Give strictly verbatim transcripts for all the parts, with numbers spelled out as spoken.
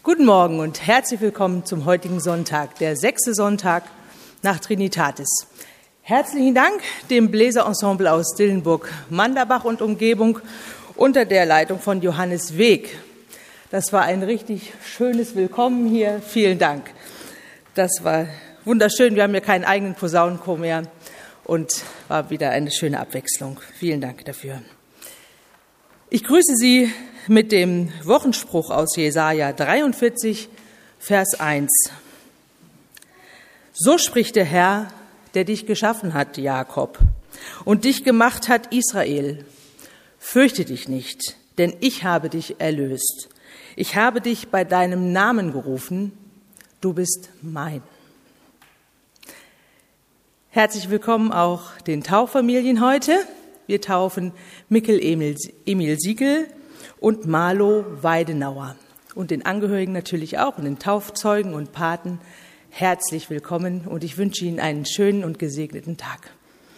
Guten Morgen und herzlich willkommen zum heutigen Sonntag, der sechste Sonntag nach Trinitatis. Herzlichen Dank dem Bläserensemble aus Dillenburg, Manderbach und Umgebung unter der Leitung von Johannes Weg. Das war ein richtig schönes Willkommen hier. Vielen Dank. Das war wunderschön. Wir haben ja keinen eigenen Posaunenchor mehr und war wieder eine schöne Abwechslung. Vielen Dank dafür. Ich grüße Sie mit dem Wochenspruch aus Jesaja dreiundvierzig, Vers eins. So spricht der Herr, der dich geschaffen hat, Jakob, und dich gemacht hat, Israel. Fürchte dich nicht, denn ich habe dich erlöst. Ich habe dich bei deinem Namen gerufen, du bist mein. Herzlich willkommen auch den Tauffamilien heute. Wir taufen Mikkel Emil, Emil Siegel und Marlo Weidenauer. Und den Angehörigen natürlich auch und den Taufzeugen und Paten herzlich willkommen. Und ich wünsche Ihnen einen schönen und gesegneten Tag.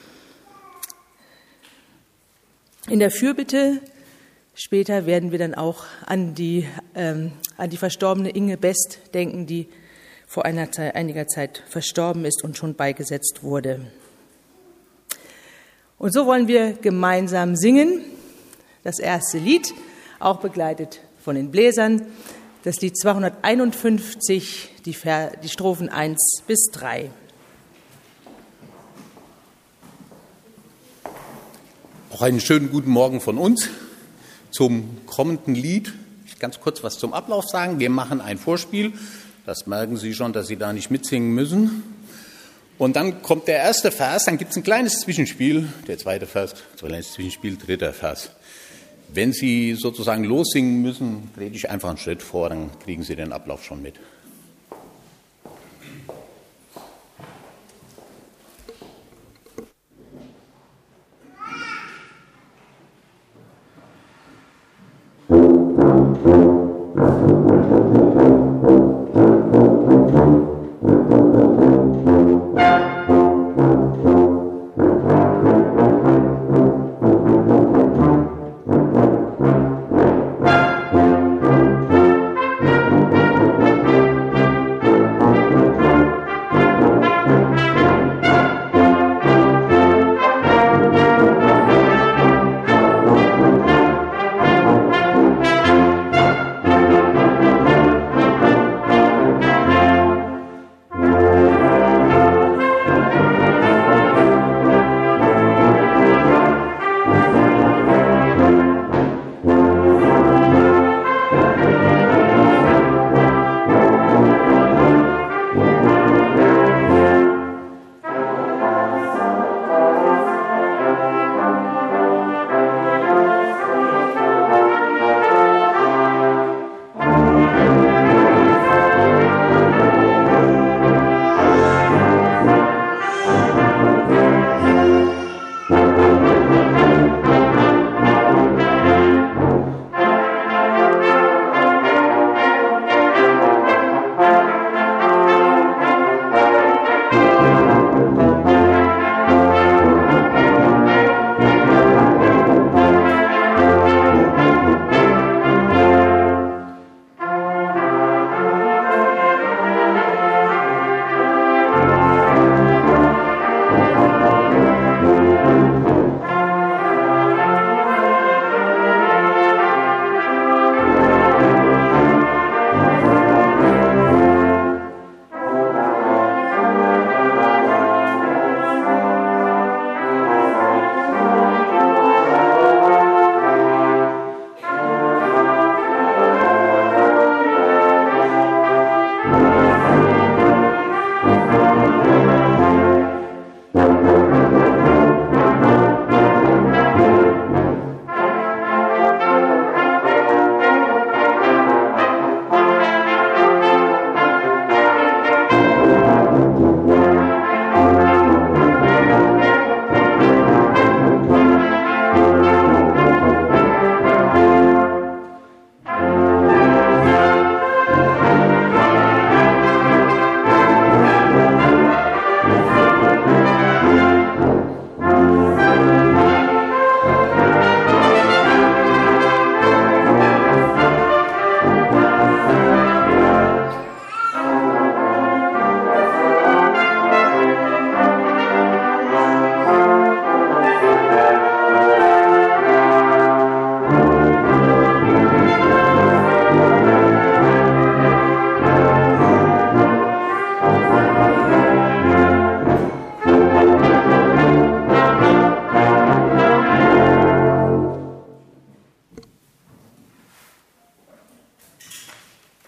In der Fürbitte später werden wir dann auch an die, ähm, an die verstorbene Inge Best denken, die vor einer Zeit, einiger Zeit verstorben ist und schon beigesetzt wurde. Und so wollen wir gemeinsam singen. Das erste Lied, auch begleitet von den Bläsern, das Lied zweihunderteinundfünfzig, die, Ver- die Strophen eins bis drei. Auch einen schönen guten Morgen von uns zum kommenden Lied. Ich will ganz kurz was zum Ablauf sagen. Wir machen ein Vorspiel. Das merken Sie schon, dass Sie da nicht mitsingen müssen. Und dann kommt der erste Vers, dann gibt es ein kleines Zwischenspiel, der zweite Vers, kleines Zwischenspiel, dritter Vers. Wenn Sie sozusagen lossingen müssen, trete ich einfach einen Schritt vor, dann kriegen Sie den Ablauf schon mit.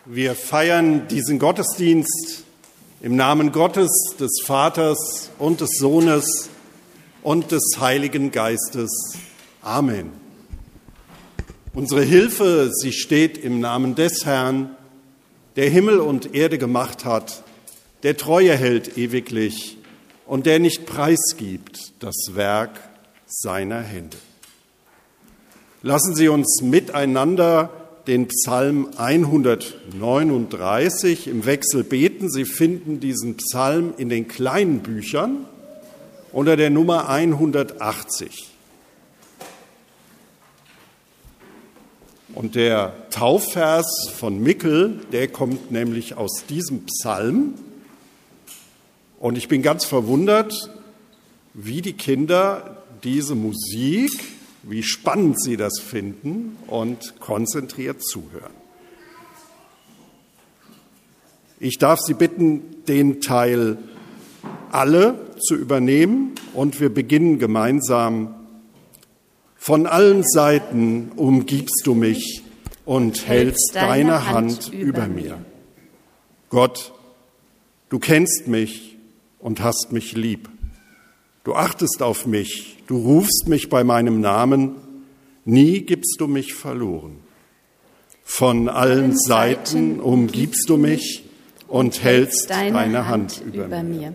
Wir feiern diesen Gottesdienst im Namen Gottes, des Vaters und des Sohnes und des Heiligen Geistes. Amen. Unsere Hilfe, sie steht im Namen des Herrn, der Himmel und Erde gemacht hat, der Treue hält ewiglich und der nicht preisgibt das Werk seiner Hände. Lassen Sie uns miteinander den Psalm hundertneununddreißig im Wechsel beten. Sie finden diesen Psalm in den kleinen Büchern unter der Nummer hundertachtzig. Und der Taufvers von Mickel, der kommt nämlich aus diesem Psalm. Und ich bin ganz verwundert, wie die Kinder diese Musik, wie spannend sie das finden und konzentriert zuhören. Ich darf Sie bitten, den Teil alle zu übernehmen, und wir beginnen gemeinsam. Von allen Seiten umgibst du mich und hältst deine Hand über mir. Gott, du kennst mich und hast mich lieb. Du achtest auf mich, du rufst mich bei meinem Namen, nie gibst du mich verloren. Von allen Seiten umgibst du mich und hältst deine Hand über mir.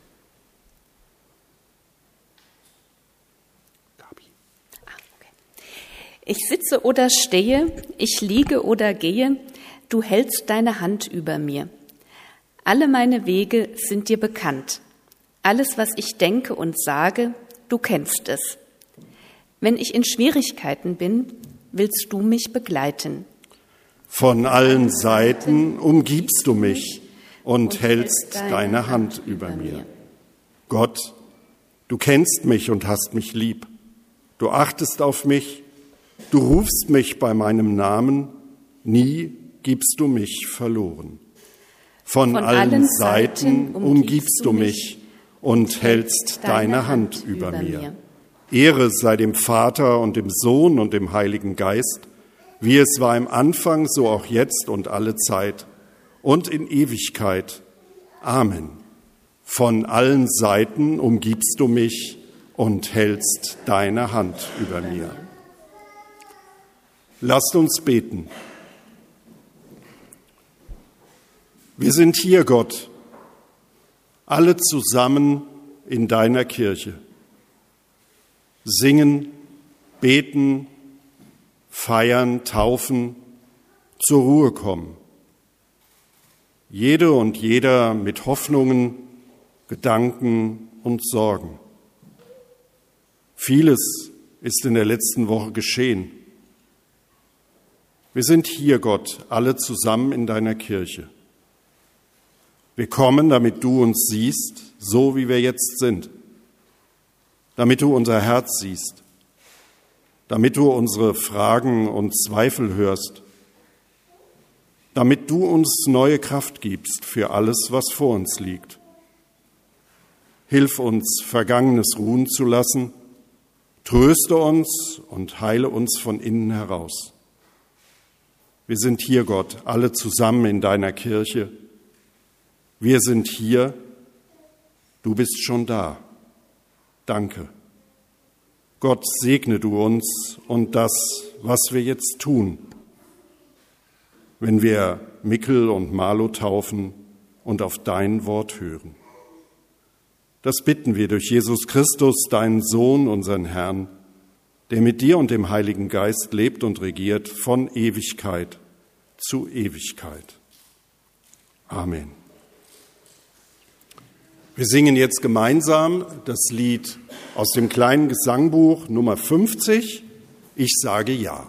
Ich sitze oder stehe, ich liege oder gehe, du hältst deine Hand über mir. Alle meine Wege sind dir bekannt. Alles, was ich denke und sage, du kennst es. Wenn ich in Schwierigkeiten bin, willst du mich begleiten. Von allen Seiten umgibst du mich und hältst deine Hand über mir. Gott, du kennst mich und hast mich lieb. Du achtest auf mich, du rufst mich bei meinem Namen, nie gibst du mich verloren. Von, Von allen, allen Seiten umgibst du mich und hältst deine Hand über mir. Ehre sei dem Vater und dem Sohn und dem Heiligen Geist, wie es war im Anfang, so auch jetzt und alle Zeit und in Ewigkeit. Amen. Von allen Seiten umgibst du mich und hältst deine Hand über mir. Lasst uns beten. Wir sind hier, Gott, alle zusammen in deiner Kirche. Singen, beten, feiern, taufen, zur Ruhe kommen. Jede und jeder mit Hoffnungen, Gedanken und Sorgen. Vieles ist in der letzten Woche geschehen. Wir sind hier, Gott, alle zusammen in deiner Kirche. Wir kommen, damit du uns siehst, so wie wir jetzt sind, damit du unser Herz siehst, damit du unsere Fragen und Zweifel hörst, damit du uns neue Kraft gibst für alles, was vor uns liegt. Hilf uns, Vergangenes ruhen zu lassen, tröste uns und heile uns von innen heraus. Wir sind hier, Gott, alle zusammen in deiner Kirche. Wir sind hier, du bist schon da. Danke. Gott, segne du uns und das, was wir jetzt tun, wenn wir Mickel und Marlo taufen und auf dein Wort hören. Das bitten wir durch Jesus Christus, deinen Sohn, unseren Herrn, der mit dir und dem Heiligen Geist lebt und regiert von Ewigkeit zu Ewigkeit. Amen. Wir singen jetzt gemeinsam das Lied aus dem kleinen Gesangbuch Nummer fünfzig, Ich sage Ja.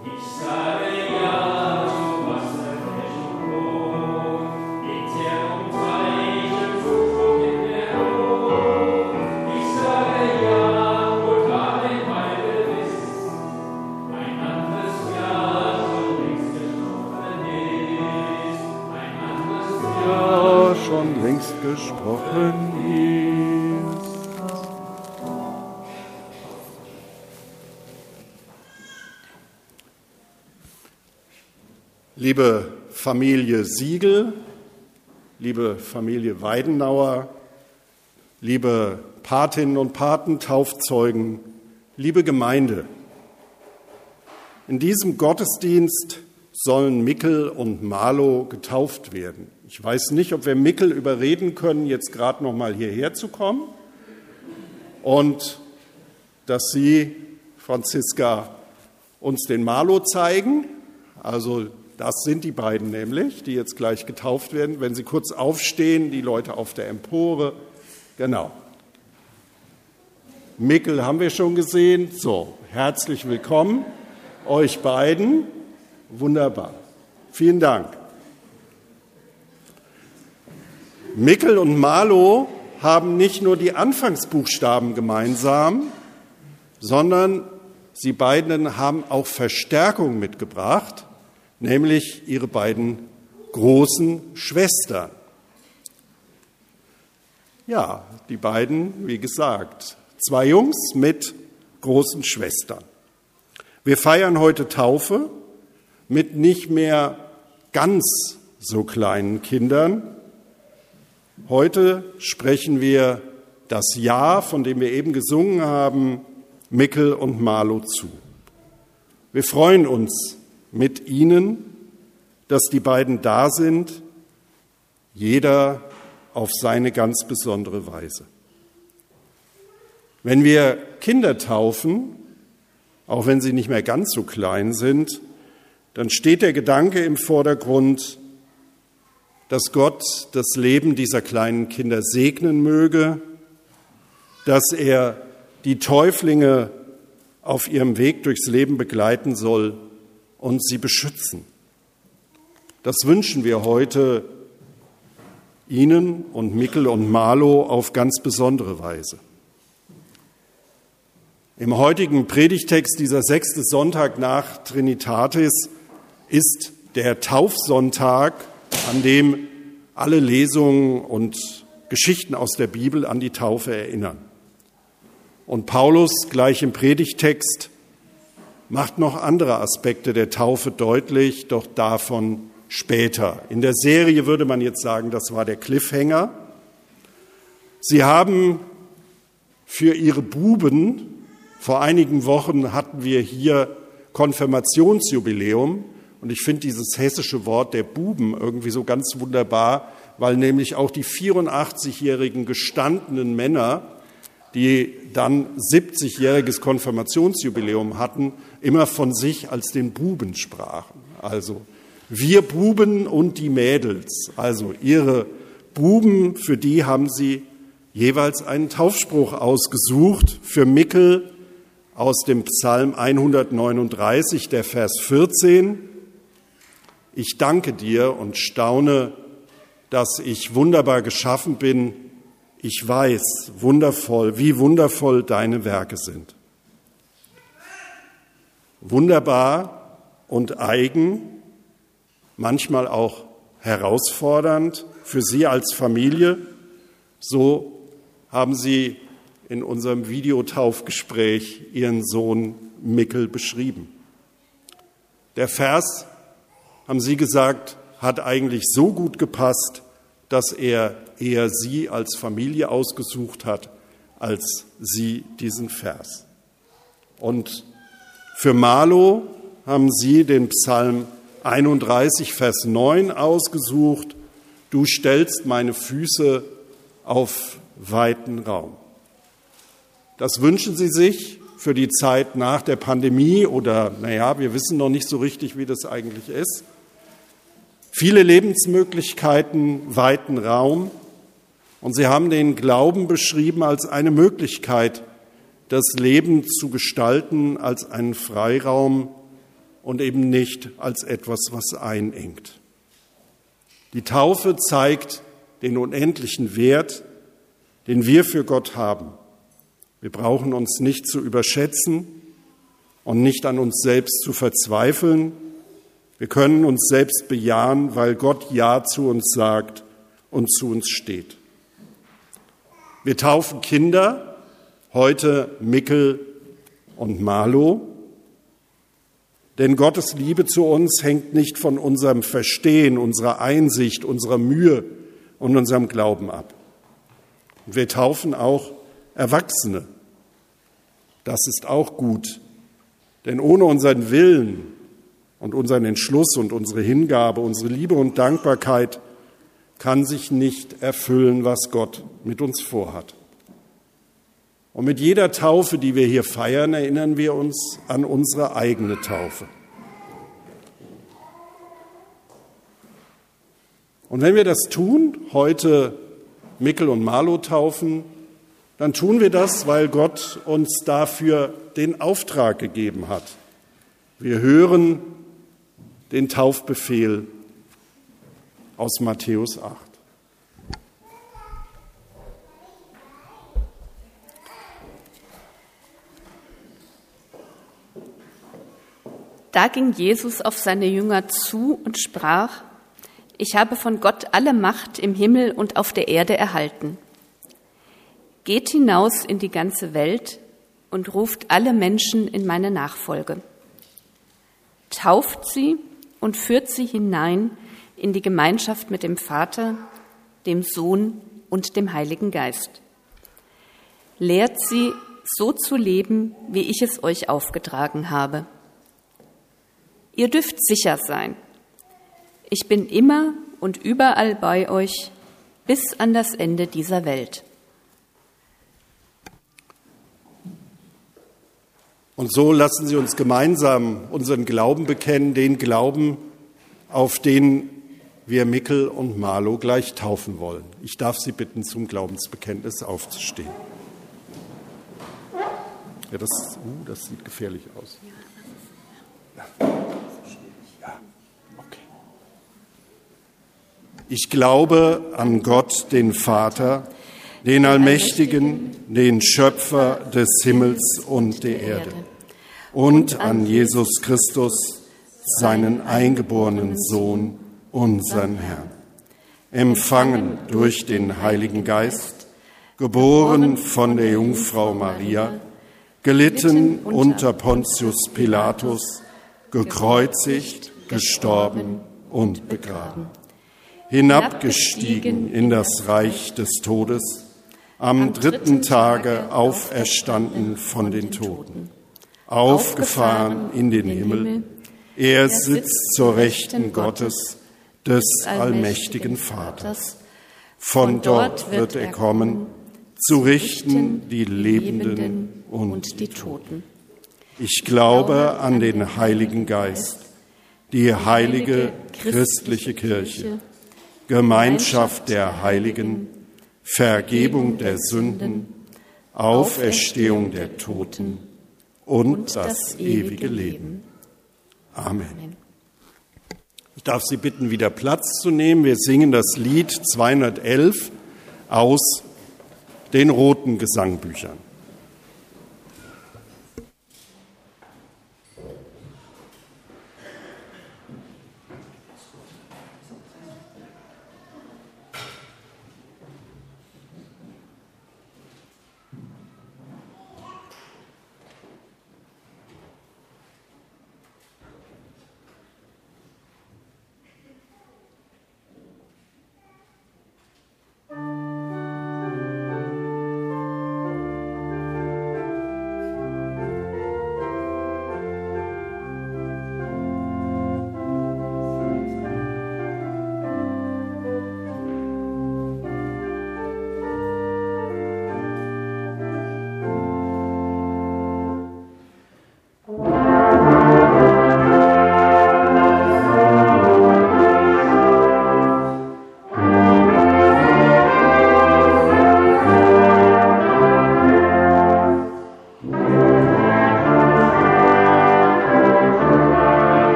gesprochen ist. Liebe Familie Siegel, liebe Familie Weidenauer, liebe Patinnen und Paten, Taufzeugen, liebe Gemeinde, in diesem Gottesdienst sollen Mikkel und Marlo getauft werden. Ich weiß nicht, ob wir Mikkel überreden können, jetzt gerade noch mal hierher zu kommen und dass Sie, Franziska, uns den Marlo zeigen. Also das sind die beiden nämlich, die jetzt gleich getauft werden. Wenn Sie kurz aufstehen, die Leute auf der Empore. Genau. Mikkel haben wir schon gesehen. So, herzlich willkommen euch beiden. Wunderbar. Vielen Dank. Mikkel und Marlo haben nicht nur die Anfangsbuchstaben gemeinsam, sondern sie beiden haben auch Verstärkung mitgebracht, nämlich ihre beiden großen Schwestern. Ja, die beiden, wie gesagt, zwei Jungs mit großen Schwestern. Wir feiern heute Taufe mit nicht mehr ganz so kleinen Kindern. Heute sprechen wir das Ja, von dem wir eben gesungen haben, Mikkel und Marlo zu. Wir freuen uns mit ihnen, dass die beiden da sind, jeder auf seine ganz besondere Weise. Wenn wir Kinder taufen, auch wenn sie nicht mehr ganz so klein sind, dann steht der Gedanke im Vordergrund, dass Gott das Leben dieser kleinen Kinder segnen möge, dass er die Täuflinge auf ihrem Weg durchs Leben begleiten soll und sie beschützen. Das wünschen wir heute Ihnen und Mikkel und Marlo auf ganz besondere Weise. Im heutigen Predigtext, dieser sechste Sonntag nach Trinitatis, ist der Taufsonntag, an dem alle Lesungen und Geschichten aus der Bibel an die Taufe erinnern. Und Paulus gleich im Predigtext macht noch andere Aspekte der Taufe deutlich, doch davon später. In der Serie würde man jetzt sagen, das war der Cliffhanger. Sie haben für ihre Buben, vor einigen Wochen hatten wir hier Konfirmationsjubiläum, und ich finde dieses hessische Wort der Buben irgendwie so ganz wunderbar, weil nämlich auch die vierundachtzigjährigen gestandenen Männer, die dann siebzigjähriges Konfirmationsjubiläum hatten, immer von sich als den Buben sprachen. Also wir Buben und die Mädels, also ihre Buben, für die haben sie jeweils einen Taufspruch ausgesucht. Für Mikkel aus dem Psalm hundertneununddreißig, der Vers vierzehn. Ich danke dir und staune, dass ich wunderbar geschaffen bin. Ich weiß, wundervoll, wie wundervoll deine Werke sind. Wunderbar und eigen, manchmal auch herausfordernd für Sie als Familie. So haben Sie in unserem Videotaufgespräch Ihren Sohn Mikkel beschrieben. Der Vers, haben Sie gesagt, hat eigentlich so gut gepasst, dass er eher Sie als Familie ausgesucht hat, als Sie diesen Vers. Und für Marlo haben Sie den Psalm einunddreißig, Vers neun ausgesucht. Du stellst meine Füße auf weiten Raum. Das wünschen Sie sich für die Zeit nach der Pandemie oder, naja, wir wissen noch nicht so richtig, wie das eigentlich ist. Viele Lebensmöglichkeiten, weiten Raum. Und Sie haben den Glauben beschrieben als eine Möglichkeit, das Leben zu gestalten, als einen Freiraum, und eben nicht als etwas, was einengt. Die Taufe zeigt den unendlichen Wert, den wir für Gott haben. Wir brauchen uns nicht zu überschätzen und nicht an uns selbst zu verzweifeln. Wir können uns selbst bejahen, weil Gott Ja zu uns sagt und zu uns steht. Wir taufen Kinder, heute Mikkel und Marlo, denn Gottes Liebe zu uns hängt nicht von unserem Verstehen, unserer Einsicht, unserer Mühe und unserem Glauben ab. Und wir taufen auch Erwachsene. Das ist auch gut, denn ohne unseren Willen und unseren Entschluss und unsere Hingabe, unsere Liebe und Dankbarkeit kann sich nicht erfüllen, was Gott mit uns vorhat. Und mit jeder Taufe, die wir hier feiern, erinnern wir uns an unsere eigene Taufe. Und wenn wir das tun, heute Mikkel und Marlo taufen, dann tun wir das, weil Gott uns dafür den Auftrag gegeben hat. Wir hören den Taufbefehl aus Matthäus acht. Da ging Jesus auf seine Jünger zu und sprach: Ich habe von Gott alle Macht im Himmel und auf der Erde erhalten. Geht hinaus in die ganze Welt und ruft alle Menschen in meine Nachfolge. Tauft sie und führt sie hinein in die Gemeinschaft mit dem Vater, dem Sohn und dem Heiligen Geist. Lehrt sie, so zu leben, wie ich es euch aufgetragen habe. Ihr dürft sicher sein. Ich bin immer und überall bei euch bis an das Ende dieser Welt. Und so lassen Sie uns gemeinsam unseren Glauben bekennen, den Glauben, auf den wir Mikkel und Marlo gleich taufen wollen. Ich darf Sie bitten, zum Glaubensbekenntnis aufzustehen. Ja, das, uh, das sieht gefährlich aus. Ja, okay. Ich glaube an Gott, den Vater, den Allmächtigen, den Schöpfer des Himmels und der Erde, und an Jesus Christus, seinen eingeborenen Sohn, unseren Herrn, empfangen durch den Heiligen Geist, geboren von der Jungfrau Maria, gelitten unter Pontius Pilatus, gekreuzigt, gestorben und begraben, hinabgestiegen in das Reich des Todes, am dritten Tage auferstanden von den Toten, aufgefahren in den Himmel, er sitzt zur Rechten Gottes, des allmächtigen Vaters. Von dort wird er kommen, zu richten die Lebenden und die Toten. Ich glaube an den Heiligen Geist, die heilige christliche Kirche, Gemeinschaft der Heiligen, Vergebung der Sünden, Auferstehung der Toten und das ewige Leben. Amen. Ich darf Sie bitten, wieder Platz zu nehmen. Wir singen das Lied zweihundertelf aus den roten Gesangbüchern.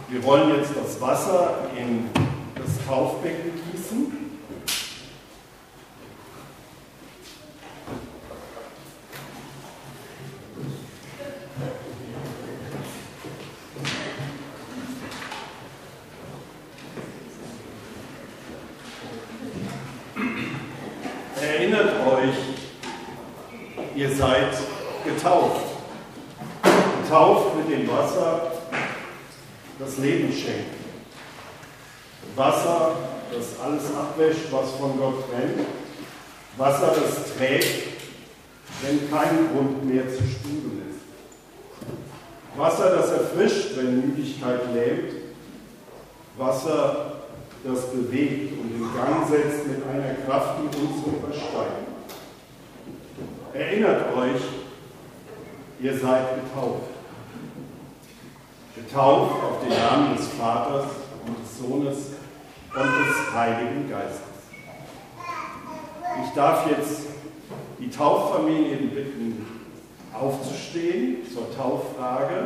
Wir wollen jetzt das Wasser in das Taufbecken gießen. Erinnert euch, ihr seid getauft. Getauft mit dem Wasser, das Leben schenkt. Wasser, das alles abwäscht, was von Gott trennt. Wasser, das trägt, wenn kein Grund mehr zu spüren ist. Wasser, das erfrischt, wenn Müdigkeit lähmt. Wasser, das bewegt und in Gang setzt mit einer Kraft, die uns übersteigt. Erinnert euch, ihr seid getauft. Getauft auf den Namen des Vaters und des Sohnes und des Heiligen Geistes. Ich darf jetzt die Tauffamilien bitten, aufzustehen zur Tauffrage.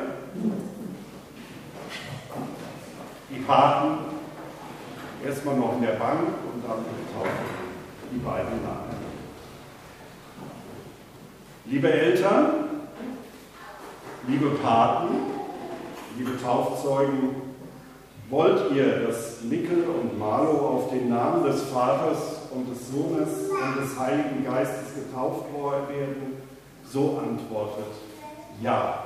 Die Paten erstmal noch in der Bank und dann getauft, die beiden Namen. Liebe Eltern, liebe Paten, liebe Taufzeugen, wollt ihr, dass Mikkel und Marlo auf den Namen des Vaters und des Sohnes und des Heiligen Geistes getauft werden? So antwortet ja.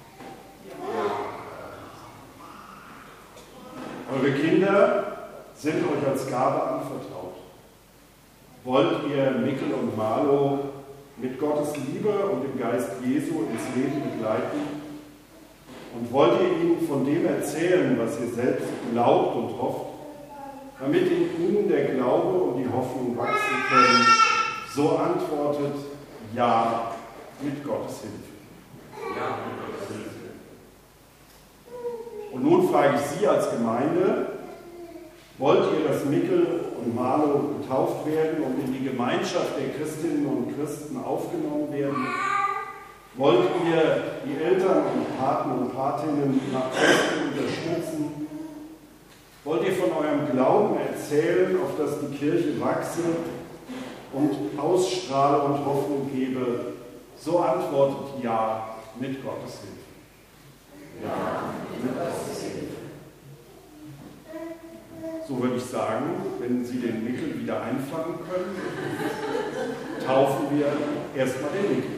Eure Kinder sind euch als Gabe anvertraut. Wollt ihr Mikkel und Marlo mit Gottes Liebe und dem Geist Jesu ins Leben begleiten? Und wollt ihr ihnen von dem erzählen, was ihr selbst glaubt und hofft, damit in ihnen der Glaube und die Hoffnung wachsen können? So antwortet ja mit Gottes Hilfe. Ja, mit Gottes Hilfe. Und nun frage ich Sie als Gemeinde, wollt ihr, dass Mikkel und Marlo getauft werden und in die Gemeinschaft der Christinnen und Christen aufgenommen werden? Wollt ihr die Eltern und Paten und Patinnen nach Kräften unterstützen? Wollt ihr von eurem Glauben erzählen, auf dass die Kirche wachse und ausstrahle und Hoffnung gebe? So antwortet ja mit Gottes Hilfe. Ja, mit Gottes Hilfe. So würde ich sagen, wenn Sie den Mikkel wieder einfangen können, taufen wir erstmal den Mikkel.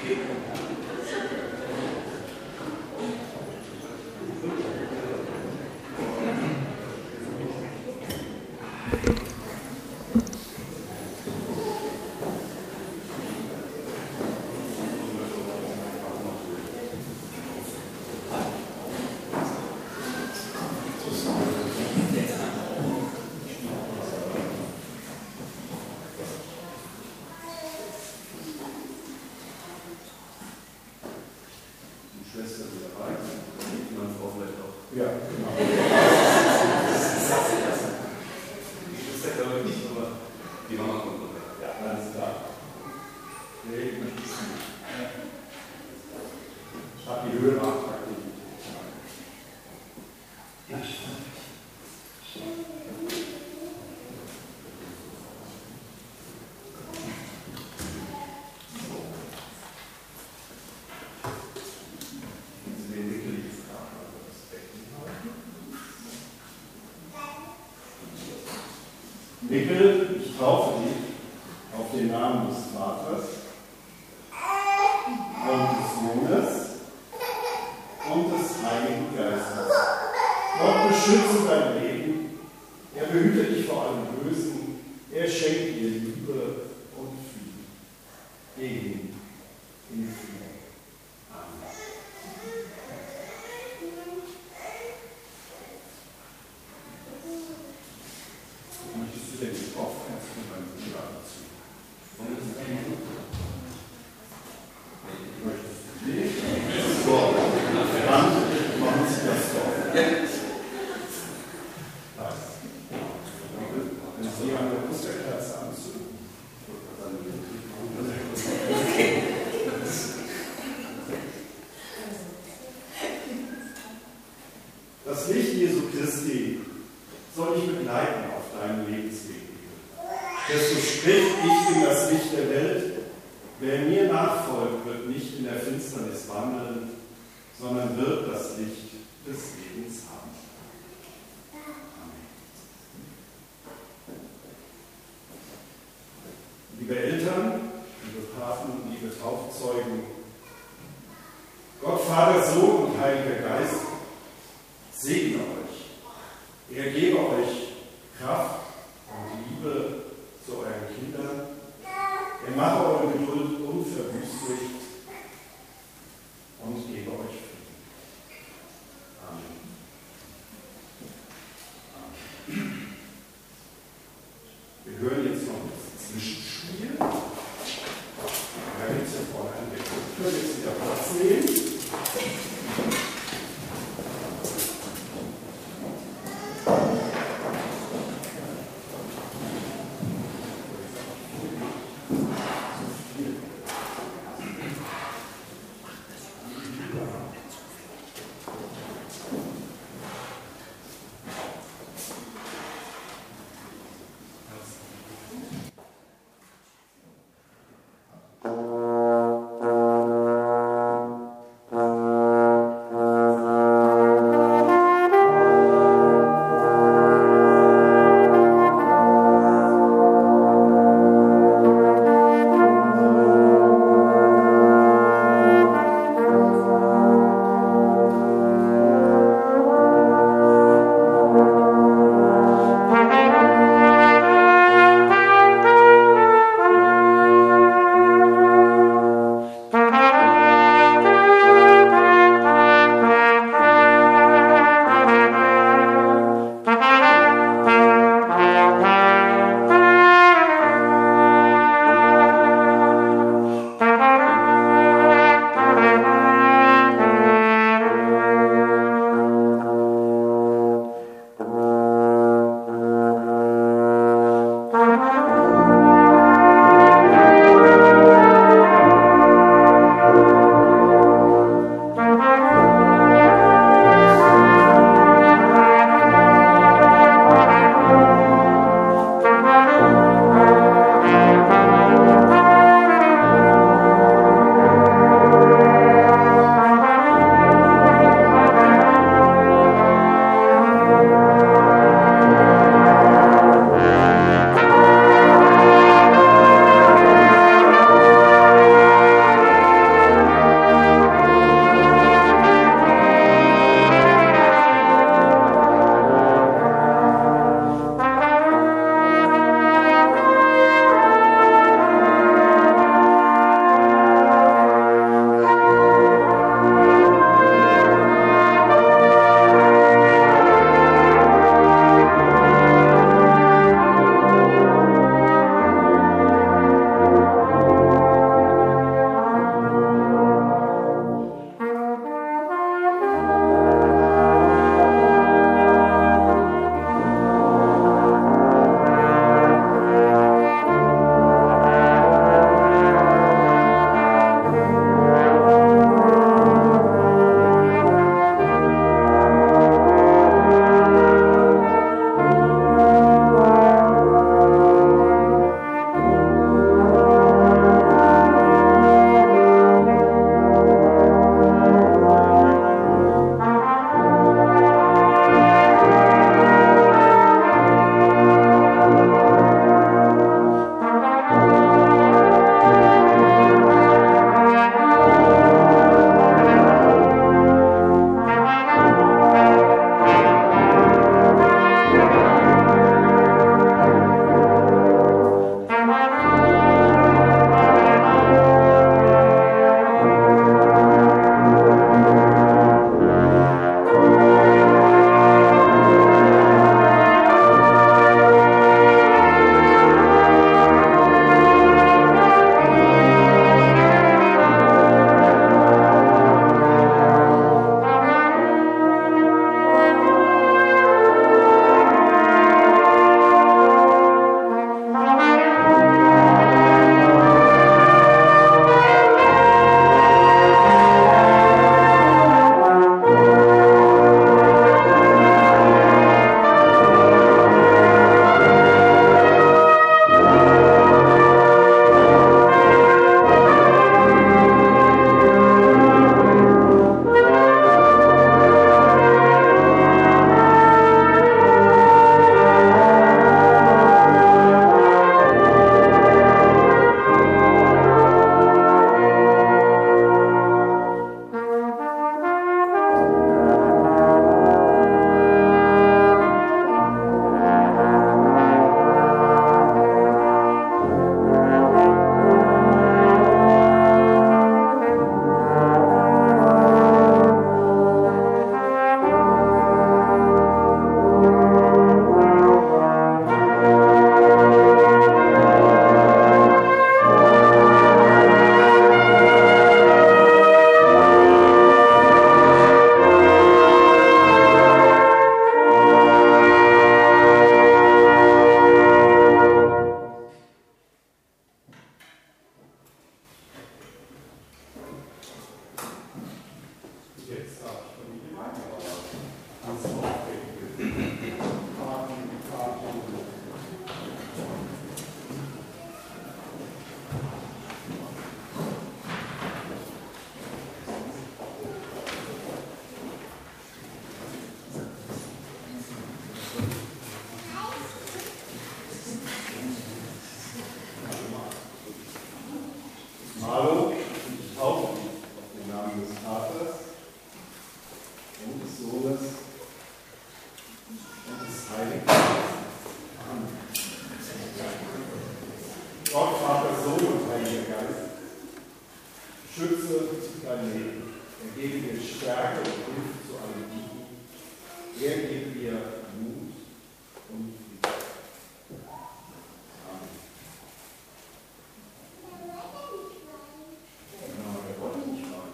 Mikkel, ich taufe dich auf den Namen des Vaters und des Sohnes und des Heiligen Geistes. Gott beschütze dein Leben, er behüte dich vor allem Bösen, er schenkt dir Liebe und Frieden. Geh hin in Frieden. Amen. Möchtest du denn nicht offen zu meinem Bruder dazu? Möchtest du nicht? So, dann machen Sie das doch. Wenn Sie eine Osterkerze anzünden. Christus spricht, ich bin das Licht der Welt. Wer mir nachfolgt, wird nicht in der Finsternis wandeln, sondern wird das Licht des Lebens haben. Amen. Liebe Eltern, liebe Paten, liebe Taufzeugen, Gott, Vater, Sohn und Heiliger Geist segne euch. Er gebe euch Kraft und Liebe zu euren Kindern. Er mache eure Geduld unverwüstlich und gebe euch Frieden. Amen. Amen. Wir hören jetzt noch das Zwischenspiel. Da gibt es ja vorne einen Wechsel. Ich würde jetzt wieder Platz nehmen. Gott, Vater, Sohn und Heiliger Geist, schütze dein Leben. Er gebe dir Stärke und Hilfe zu allen Guten. Er gebe dir Mut und Frieden. Amen. Im Namen der Gott nicht rein.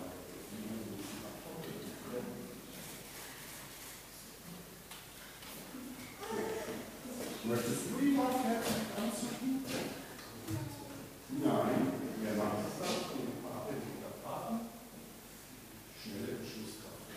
Möchtest du ihn aufhören anzuziehen? Nein, wir machen das auch. Schnelle Beschlusskraft.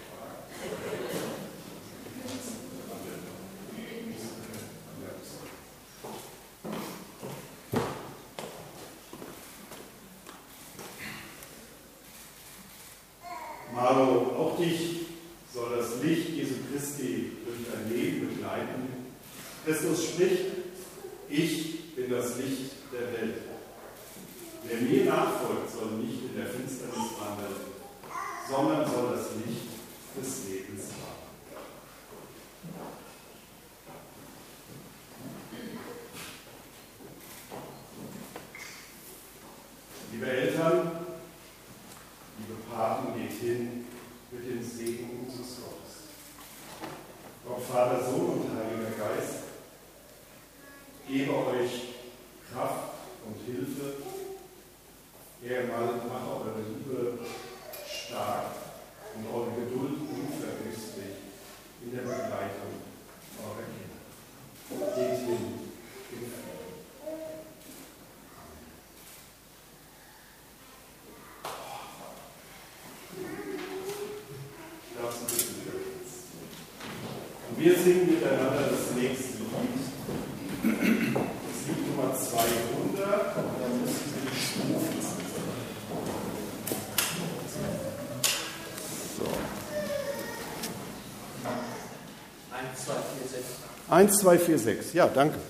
Marlo, auch dich soll das Licht Jesu Christi durch dein Leben begleiten. Christus spricht, ich bin das Licht der Welt. Wer mir nachfolgt, soll nicht in der Finsternis wandeln, sondern soll das Licht des Lebens haben. Liebe Eltern, liebe Paten, geht hin mit dem Segen unseres Gottes. Gott, Vater, Sohn und Heiliger Geist, gebe euch Kraft und Hilfe. Er mache eure Liebe stark und eure Geduld unverwüstlich in der Begleitung eurer Kinder. Geht hin in Frieden. Ich darf Sie bitten, wieder sitzen. Und wir singen miteinander das nächste Lied. Das Lied Nummer zweihundert. Und dann müssen Sie die Stufen ansagen. eins, zwei, vier, sechs. eins, zwei, vier, sechs. Ja, danke.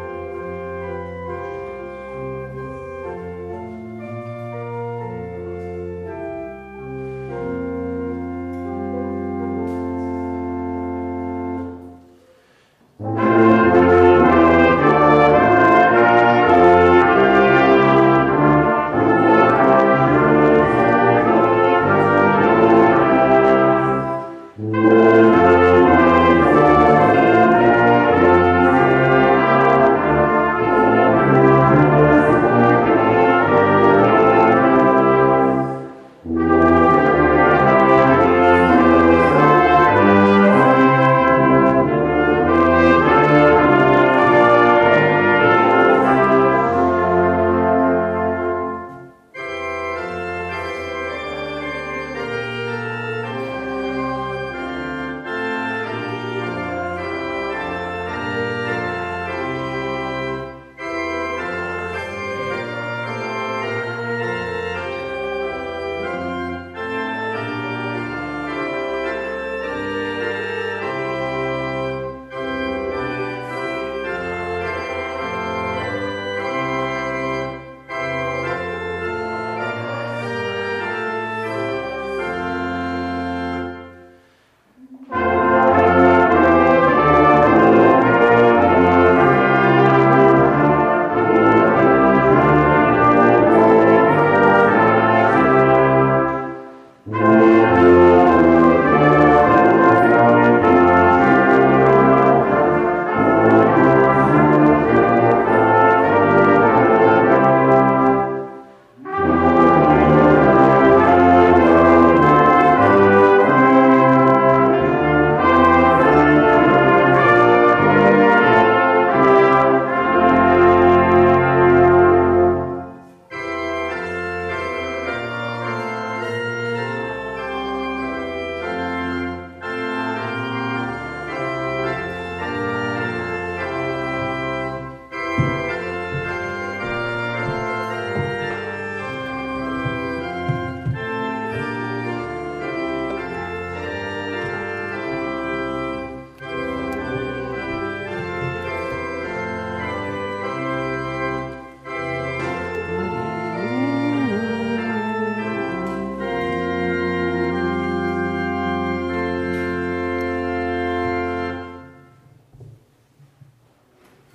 Thank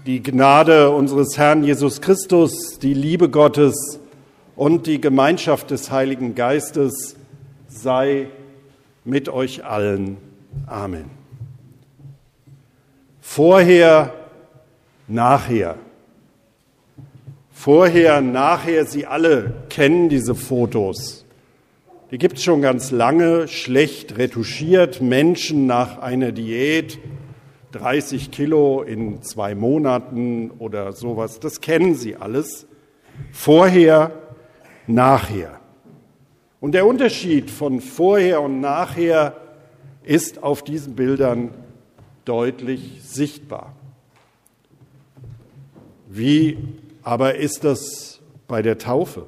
Die Gnade unseres Herrn Jesus Christus, die Liebe Gottes und die Gemeinschaft des Heiligen Geistes sei mit euch allen. Amen. Vorher, nachher. Vorher, nachher, Sie alle kennen diese Fotos. Die gibt es schon ganz lange, schlecht retuschiert, Menschen nach einer Diät, dreißig Kilo in zwei Monaten oder sowas, das kennen Sie alles. Vorher, nachher. Und der Unterschied von vorher und nachher ist auf diesen Bildern deutlich sichtbar. Wie aber ist das bei der Taufe?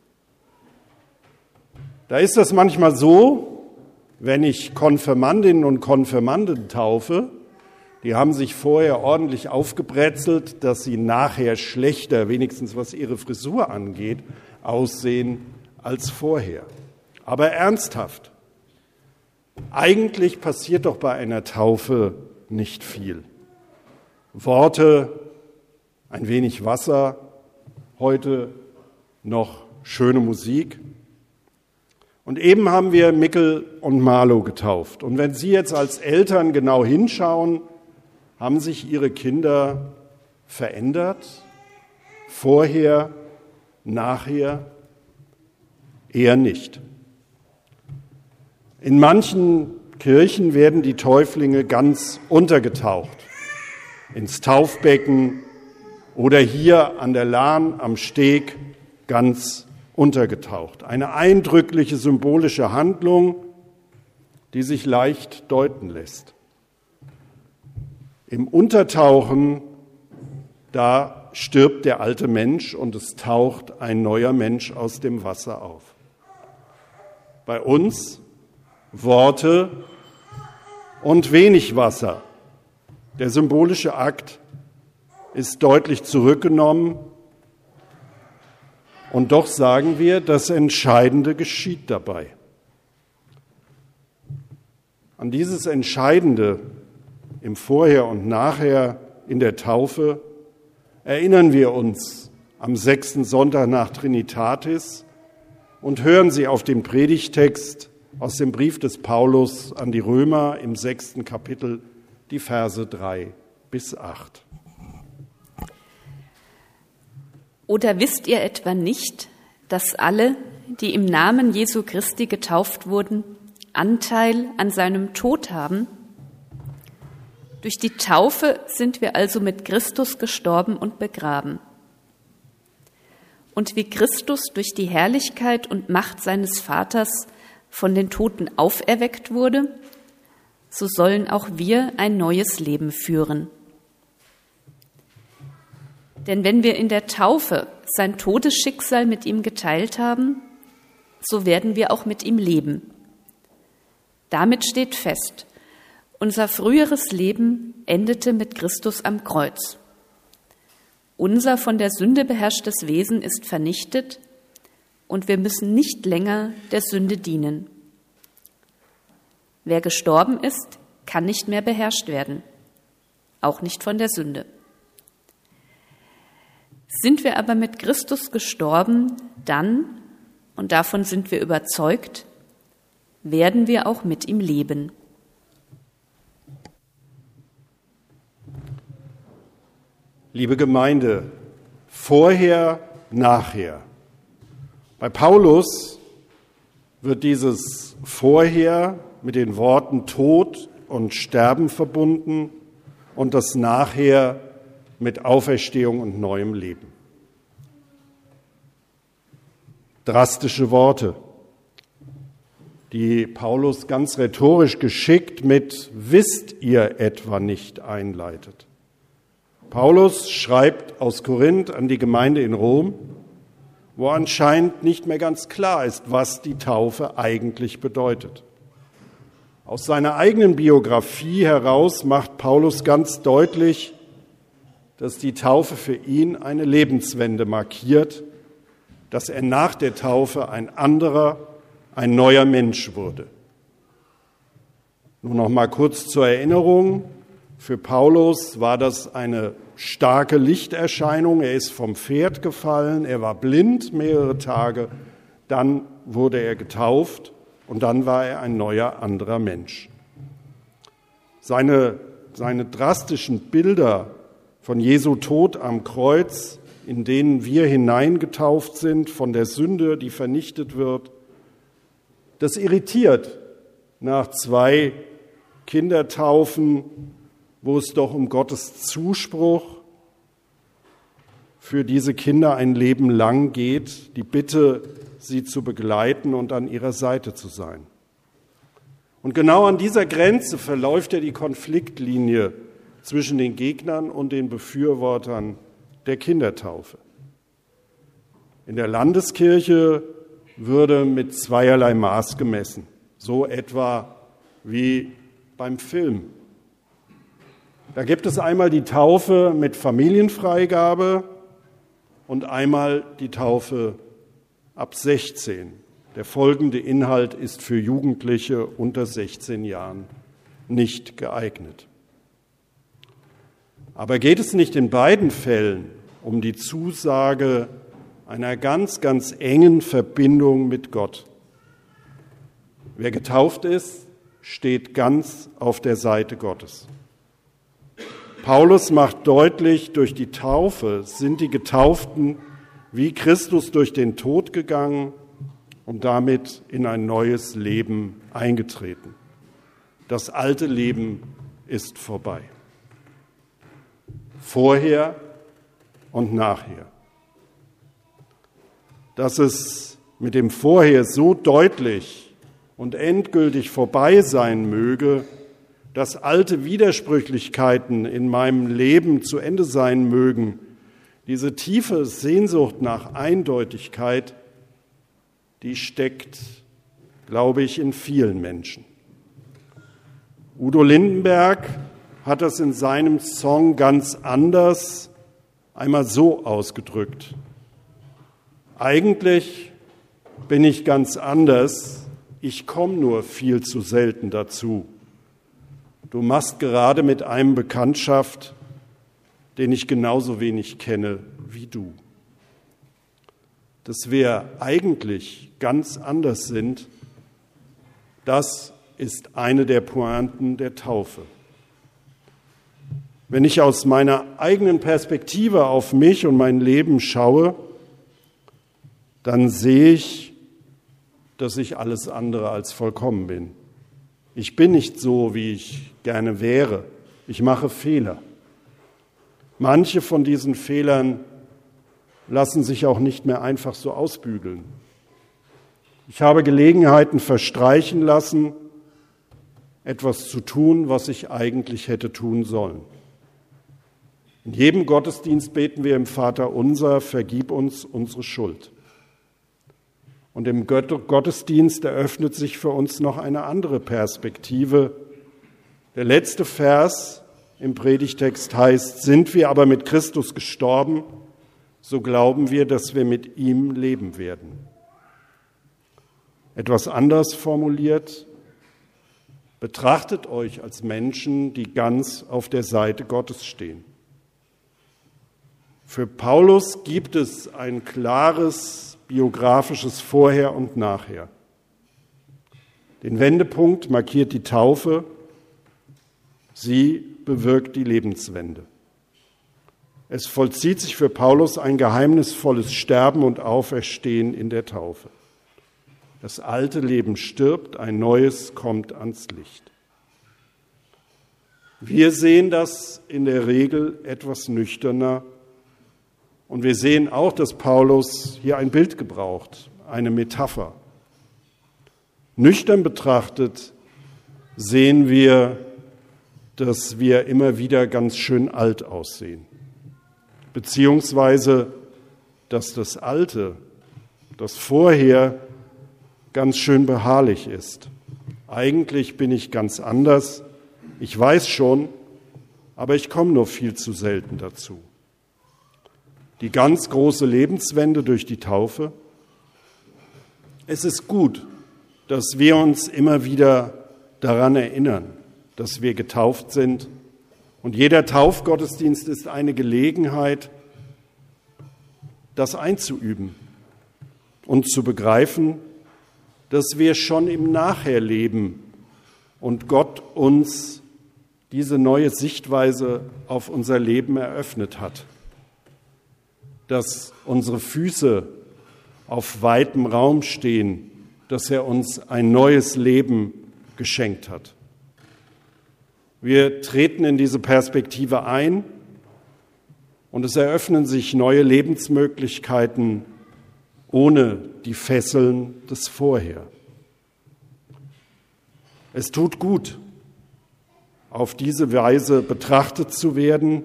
Da ist das manchmal so, wenn ich Konfirmandinnen und Konfirmanden taufe, die haben sich vorher ordentlich aufgebrezelt, dass sie nachher schlechter, wenigstens was ihre Frisur angeht, aussehen als vorher. Aber ernsthaft, eigentlich passiert doch bei einer Taufe nicht viel. Worte, ein wenig Wasser, heute noch schöne Musik. Und eben haben wir Mikkel und Marlo getauft. Und wenn Sie jetzt als Eltern genau hinschauen, haben sich Ihre Kinder verändert? Vorher, nachher? Eher nicht. In manchen Kirchen werden die Täuflinge ganz untergetaucht, ins Taufbecken oder hier an der Lahn am Steg ganz untergetaucht. Eine eindrückliche symbolische Handlung, die sich leicht deuten lässt. Im Untertauchen, da stirbt der alte Mensch und es taucht ein neuer Mensch aus dem Wasser auf. Bei uns Worte und wenig Wasser. Der symbolische Akt ist deutlich zurückgenommen und doch sagen wir, das Entscheidende geschieht dabei. An dieses Entscheidende im Vorher und Nachher in der Taufe erinnern wir uns am sechsten Sonntag nach Trinitatis und hören Sie auf den Predigtext aus dem Brief des Paulus an die Römer im sechsten Kapitel, die Verse drei bis acht. Oder wisst ihr etwa nicht, dass alle, die im Namen Jesu Christi getauft wurden, Anteil an seinem Tod haben? Durch die Taufe sind wir also mit Christus gestorben und begraben. Und wie Christus durch die Herrlichkeit und Macht seines Vaters von den Toten auferweckt wurde, so sollen auch wir ein neues Leben führen. Denn wenn wir in der Taufe sein Todesschicksal mit ihm geteilt haben, so werden wir auch mit ihm leben. Damit steht fest, unser früheres Leben endete mit Christus am Kreuz. Unser von der Sünde beherrschtes Wesen ist vernichtet und wir müssen nicht länger der Sünde dienen. Wer gestorben ist, kann nicht mehr beherrscht werden, auch nicht von der Sünde. Sind wir aber mit Christus gestorben, dann, und davon sind wir überzeugt, werden wir auch mit ihm leben. Liebe Gemeinde, vorher, nachher. Bei Paulus wird dieses Vorher mit den Worten Tod und Sterben verbunden und das Nachher mit Auferstehung und neuem Leben. Drastische Worte, die Paulus ganz rhetorisch geschickt mit wisst ihr etwa nicht einleitet. Paulus schreibt aus Korinth an die Gemeinde in Rom, wo anscheinend nicht mehr ganz klar ist, was die Taufe eigentlich bedeutet. Aus seiner eigenen Biografie heraus macht Paulus ganz deutlich, dass die Taufe für ihn eine Lebenswende markiert, dass er nach der Taufe ein anderer, ein neuer Mensch wurde. Nur noch mal kurz zur Erinnerung. Für Paulus war das eine starke Lichterscheinung. Er ist vom Pferd gefallen, er war blind mehrere Tage, dann wurde er getauft und dann war er ein neuer, anderer Mensch. Seine, seine drastischen Bilder von Jesu Tod am Kreuz, in denen wir hineingetauft sind, von der Sünde, die vernichtet wird, das irritiert nach zwei Kindertaufen, wo es doch um Gottes Zuspruch für diese Kinder ein Leben lang geht, die Bitte, sie zu begleiten und an ihrer Seite zu sein. Und genau an dieser Grenze verläuft ja die Konfliktlinie zwischen den Gegnern und den Befürwortern der Kindertaufe. In der Landeskirche würde mit zweierlei Maß gemessen, so etwa wie beim Film. Da gibt es einmal die Taufe mit Familienfreigabe und einmal die Taufe ab sechzehn. Der folgende Inhalt ist für Jugendliche unter sechzehn Jahren nicht geeignet. Aber geht es nicht in beiden Fällen um die Zusage einer ganz, ganz engen Verbindung mit Gott? Wer getauft ist, steht ganz auf der Seite Gottes. Paulus macht deutlich, durch die Taufe sind die Getauften wie Christus durch den Tod gegangen und damit in ein neues Leben eingetreten. Das alte Leben ist vorbei. Vorher und nachher. Dass es mit dem Vorher so deutlich und endgültig vorbei sein möge, dass alte Widersprüchlichkeiten in meinem Leben zu Ende sein mögen, diese tiefe Sehnsucht nach Eindeutigkeit, die steckt, glaube ich, in vielen Menschen. Udo Lindenberg hat das in seinem Song ganz anders einmal so ausgedrückt. Eigentlich bin ich ganz anders, ich komme nur viel zu selten dazu. Du machst gerade mit einem Bekanntschaft, den ich genauso wenig kenne wie du. Dass wir eigentlich ganz anders sind, das ist eine der Pointen der Taufe. Wenn ich aus meiner eigenen Perspektive auf mich und mein Leben schaue, dann sehe ich, dass ich alles andere als vollkommen bin. Ich bin nicht so, wie ich gerne wäre. Ich mache Fehler. Manche von diesen Fehlern lassen sich auch nicht mehr einfach so ausbügeln. Ich habe Gelegenheiten verstreichen lassen, etwas zu tun, was ich eigentlich hätte tun sollen. In jedem Gottesdienst beten wir im Vaterunser, vergib uns unsere Schuld. Und im Gottesdienst eröffnet sich für uns noch eine andere Perspektive. Der letzte Vers im Predigtext heißt, sind wir aber mit Christus gestorben, so glauben wir, dass wir mit ihm leben werden. Etwas anders formuliert, betrachtet euch als Menschen, die ganz auf der Seite Gottes stehen. Für Paulus gibt es ein klares biografisches Vorher und Nachher. Den Wendepunkt markiert die Taufe, sie bewirkt die Lebenswende. Es vollzieht sich für Paulus ein geheimnisvolles Sterben und Auferstehen in der Taufe. Das alte Leben stirbt, ein neues kommt ans Licht. Wir sehen das in der Regel etwas nüchterner und wir sehen auch, dass Paulus hier ein Bild gebraucht, eine Metapher. Nüchtern betrachtet sehen wir, dass wir immer wieder ganz schön alt aussehen, beziehungsweise dass das Alte, das Vorher, ganz schön beharrlich ist. Eigentlich bin ich ganz anders, ich weiß schon, aber ich komme nur viel zu selten dazu. Die ganz große Lebenswende durch die Taufe. Es ist gut, dass wir uns immer wieder daran erinnern, dass wir getauft sind Und jeder Taufgottesdienst ist eine Gelegenheit, das einzuüben und zu begreifen, dass wir schon im Nachher leben und Gott uns diese neue Sichtweise auf unser Leben eröffnet hat, dass unsere Füße auf weitem Raum stehen, dass er uns ein neues Leben geschenkt hat. Wir treten in diese Perspektive ein und es eröffnen sich neue Lebensmöglichkeiten ohne die Fesseln des Vorher. Es tut gut, auf diese Weise betrachtet zu werden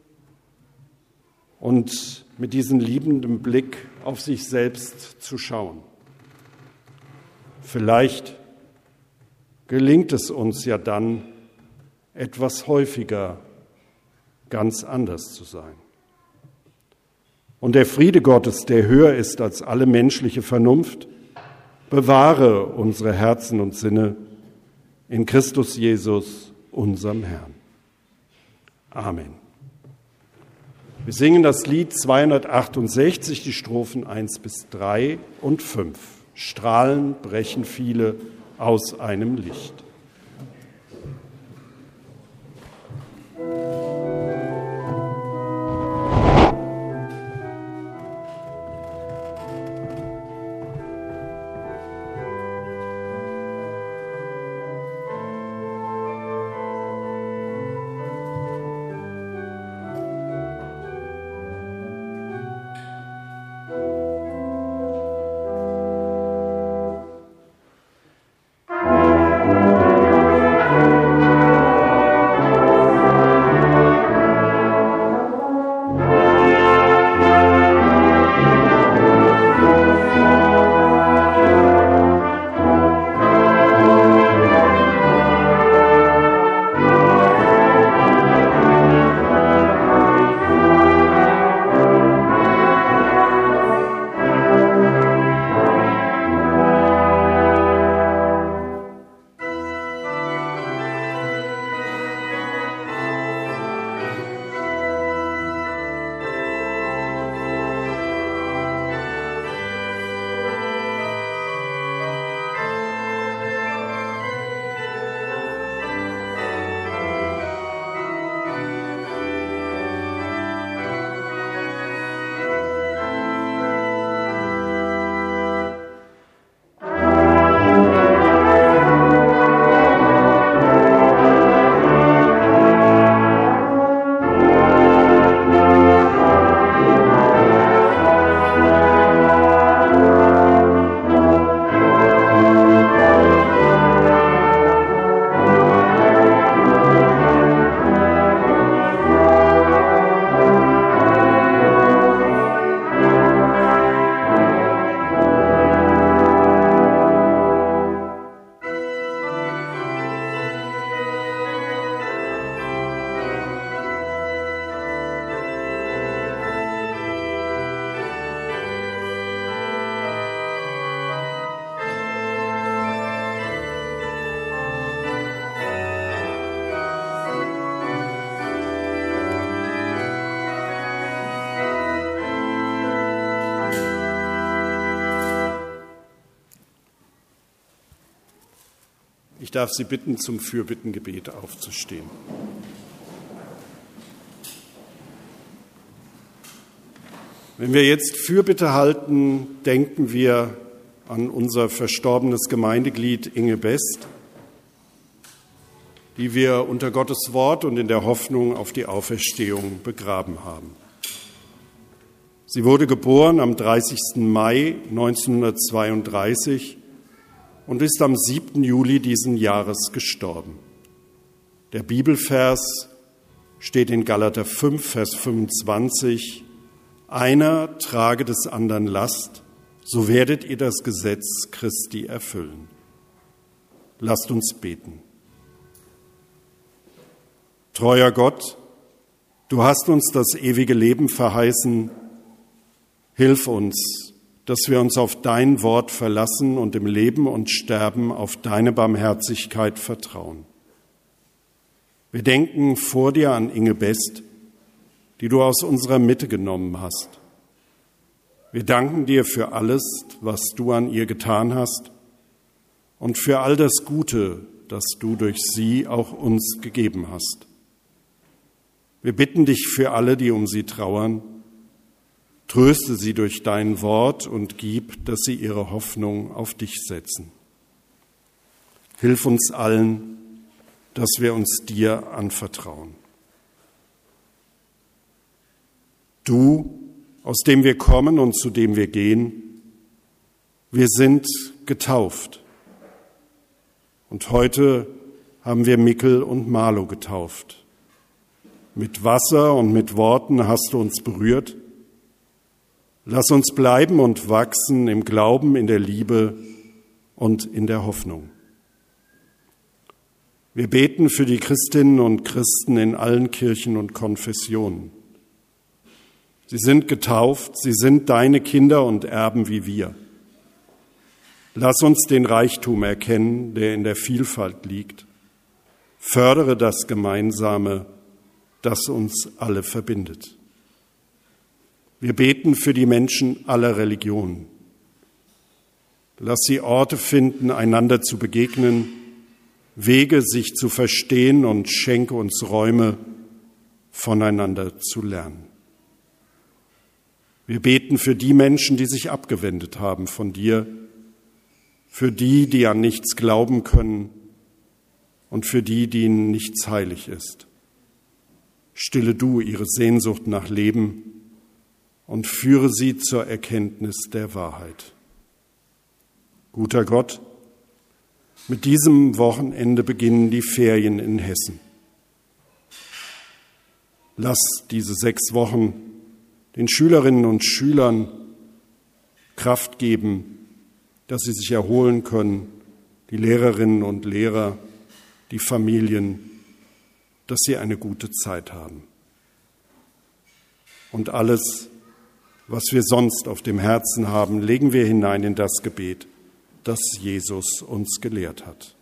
und mit diesem liebenden Blick auf sich selbst zu schauen. Vielleicht gelingt es uns ja dann, etwas häufiger ganz anders zu sein. Und der Friede Gottes, der höher ist als alle menschliche Vernunft, bewahre unsere Herzen und Sinne in Christus Jesus, unserem Herrn. Amen. Wir singen das Lied zweihundertachtundsechzig, die Strophen eins bis drei und fünf. Strahlen brechen viele aus einem Licht. Ich darf Sie bitten, zum Fürbittengebet aufzustehen. Wenn wir jetzt Fürbitte halten, denken wir an unser verstorbenes Gemeindeglied Inge Best, die wir unter Gottes Wort und in der Hoffnung auf die Auferstehung begraben haben. Sie wurde geboren am dreißigsten Mai neunzehnhundertzweiunddreißig und ist am siebten Juli diesen Jahres gestorben. Der Bibelvers steht in Galater fünf, Vers fünfundzwanzig: Einer trage des anderen Last, so werdet ihr das Gesetz Christi erfüllen. Lasst uns beten. Treuer Gott, du hast uns das ewige Leben verheißen. Hilf uns, dass wir uns auf dein Wort verlassen und im Leben und Sterben auf deine Barmherzigkeit vertrauen. Wir denken vor dir an Inge Best, die du aus unserer Mitte genommen hast. Wir danken dir für alles, was du an ihr getan hast und für all das Gute, das du durch sie auch uns gegeben hast. Wir bitten dich für alle, die um sie trauern, tröste sie durch dein Wort und gib, dass sie ihre Hoffnung auf dich setzen. Hilf uns allen, dass wir uns dir anvertrauen. Du, aus dem wir kommen und zu dem wir gehen, wir sind getauft. Und heute haben wir Mikkel und Marlo getauft. Mit Wasser und mit Worten hast du uns berührt. Lass uns bleiben und wachsen im Glauben, in der Liebe und in der Hoffnung. Wir beten für die Christinnen und Christen in allen Kirchen und Konfessionen. Sie sind getauft, sie sind deine Kinder und Erben wie wir. Lass uns den Reichtum erkennen, der in der Vielfalt liegt. Fördere das Gemeinsame, das uns alle verbindet. Wir beten für die Menschen aller Religionen. Lass sie Orte finden, einander zu begegnen, Wege, sich zu verstehen und schenke uns Räume, voneinander zu lernen. Wir beten für die Menschen, die sich abgewendet haben von dir, für die, die an nichts glauben können und für die, denen nichts heilig ist. Stille du ihre Sehnsucht nach Leben und führe sie zur Erkenntnis der Wahrheit. Guter Gott, mit diesem Wochenende beginnen die Ferien in Hessen. Lass diese sechs Wochen den Schülerinnen und Schülern Kraft geben, dass sie sich erholen können, die Lehrerinnen und Lehrer, die Familien, dass sie eine gute Zeit haben. Und alles, was wir sonst auf dem Herzen haben, legen wir hinein in das Gebet, das Jesus uns gelehrt hat.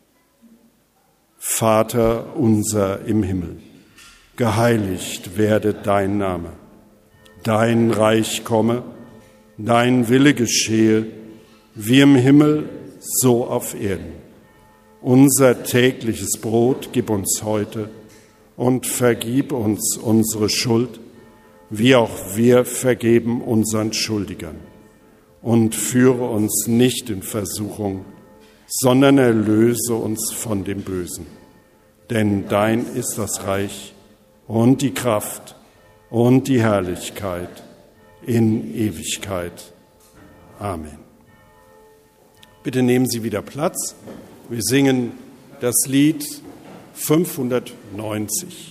Vater unser im Himmel, geheiligt werde dein Name. Dein Reich komme, dein Wille geschehe, wie im Himmel, so auf Erden. Unser tägliches Brot gib uns heute und vergib uns unsere Schuld, wie auch wir vergeben unseren Schuldigern. Und führe uns nicht in Versuchung, sondern erlöse uns von dem Bösen. Denn dein ist das Reich und die Kraft und die Herrlichkeit in Ewigkeit. Amen. Bitte nehmen Sie wieder Platz. Wir singen das Lied fünfhundertneunzig.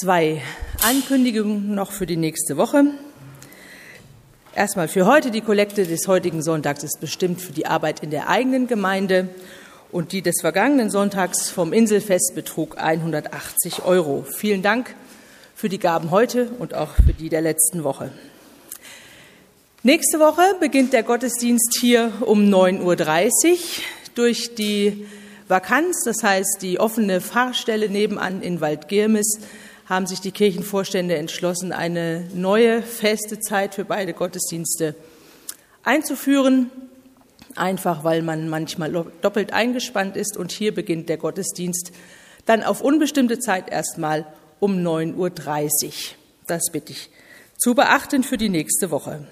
Zwei Ankündigungen noch für die nächste Woche. Erstmal für heute. Die Kollekte des heutigen Sonntags ist bestimmt für die Arbeit in der eigenen Gemeinde und die des vergangenen Sonntags vom Inselfest betrug hundertachtzig Euro. Vielen Dank für die Gaben heute und auch für die der letzten Woche. Nächste Woche beginnt der Gottesdienst hier um neun Uhr dreißig. Durch die Vakanz, das heißt die offene Pfarrstelle nebenan in Waldgirmes, haben sich die Kirchenvorstände entschlossen, eine neue feste Zeit für beide Gottesdienste einzuführen, einfach weil man manchmal doppelt eingespannt ist. Und hier beginnt der Gottesdienst dann auf unbestimmte Zeit erstmal um neun Uhr dreißig. Das bitte ich zu beachten für die nächste Woche.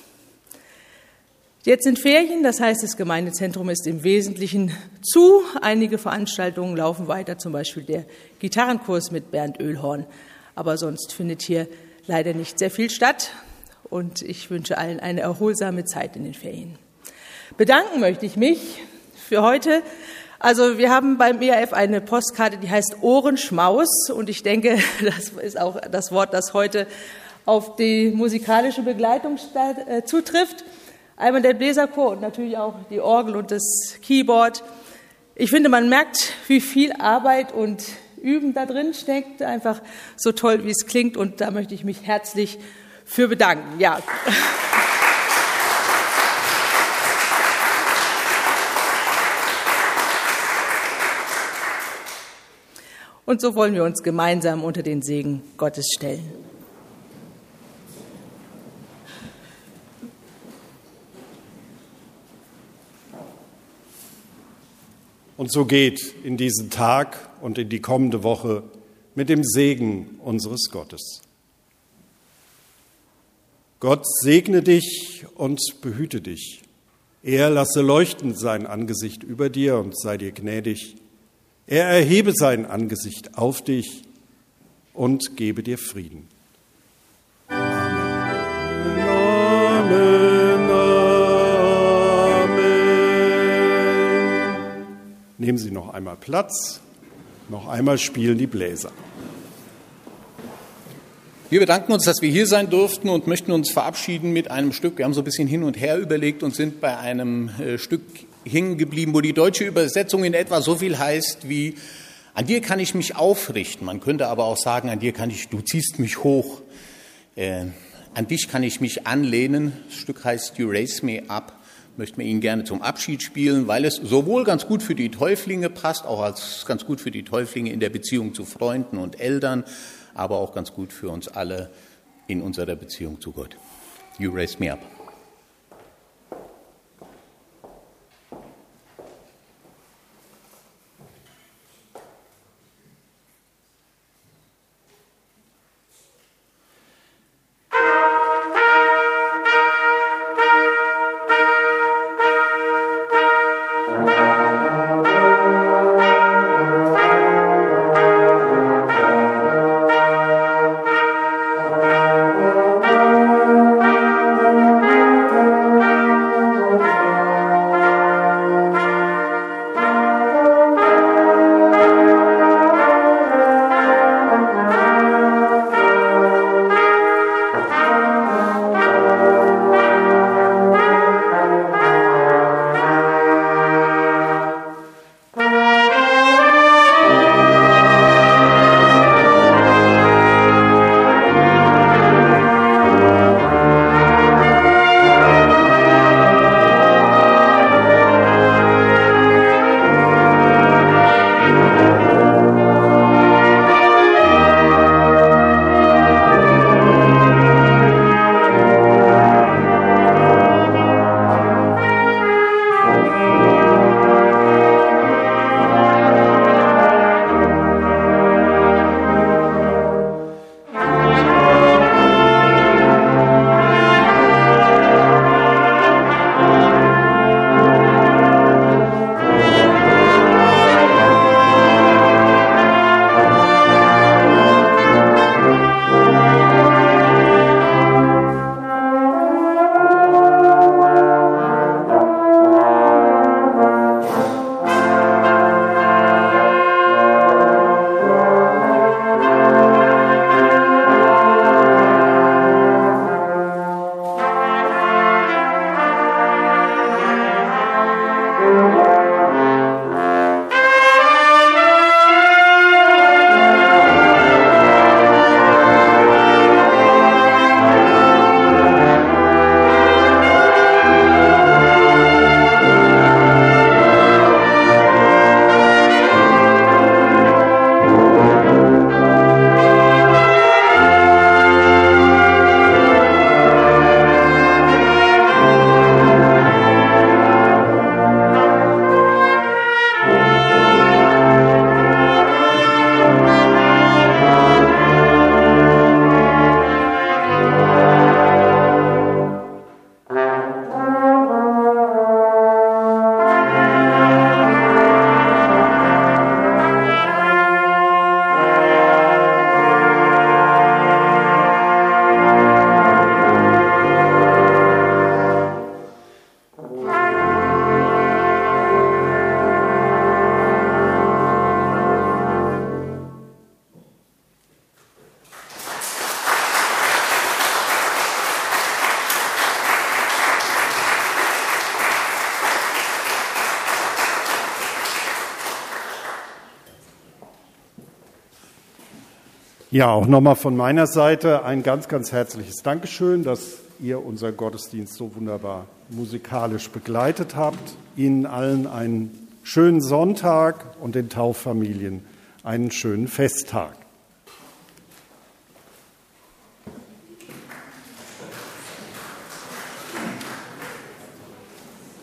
Jetzt sind Ferien, das heißt, das Gemeindezentrum ist im Wesentlichen zu. Einige Veranstaltungen laufen weiter, zum Beispiel der Gitarrenkurs mit Bernd Oehlhorn. Aber sonst findet hier leider nicht sehr viel statt. Und ich wünsche allen eine erholsame Zeit in den Ferien. Bedanken möchte ich mich für heute. Also wir haben beim E A F eine Postkarte, die heißt Ohrenschmaus. Und ich denke, das ist auch das Wort, das heute auf die musikalische Begleitung zutrifft. Einmal der Bläserchor und natürlich auch die Orgel und das Keyboard. Ich finde, man merkt, wie viel Arbeit und Üben da drin steckt. Einfach so toll, wie es klingt. Und da möchte ich mich herzlich für bedanken. Ja. Und so wollen wir uns gemeinsam unter den Segen Gottes stellen. Und so geht in diesen Tag und in die kommende Woche mit dem Segen unseres Gottes. Gott segne dich und behüte dich. Er lasse leuchten sein Angesicht über dir und sei dir gnädig. Er erhebe sein Angesicht auf dich und gebe dir Frieden. Amen. Amen. Nehmen Sie noch einmal Platz, noch einmal spielen die Bläser. Wir bedanken uns, dass wir hier sein durften und möchten uns verabschieden mit einem Stück. Wir haben so ein bisschen hin und her überlegt und sind bei einem äh, Stück hängen geblieben, wo die deutsche Übersetzung in etwa so viel heißt wie: An dir kann ich mich aufrichten. Man könnte aber auch sagen, an dir kann ich, du ziehst mich hoch. Äh, an dich kann ich mich anlehnen. Das Stück heißt You Raise Me Up. Möchten wir Ihnen gerne zum Abschied spielen, weil es sowohl ganz gut für die Täuflinge passt, auch als ganz gut für die Täuflinge in der Beziehung zu Freunden und Eltern, aber auch ganz gut für uns alle in unserer Beziehung zu Gott. You Raise Me Up. Thank you. Ja, auch nochmal von meiner Seite ein ganz, ganz herzliches Dankeschön, dass ihr unser Gottesdienst so wunderbar musikalisch begleitet habt. Ihnen allen einen schönen Sonntag und den Tauffamilien einen schönen Festtag.